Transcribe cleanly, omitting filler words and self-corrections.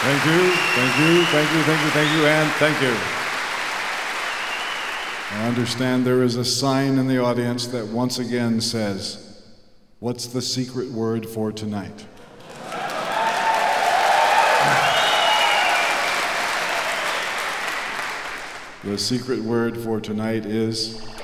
Thank you, thank you, thank you, thank you, thank you, and thank you. I understand there is a sign in the audience that once again says, "What's the secret word for tonight?" The secret word for tonight is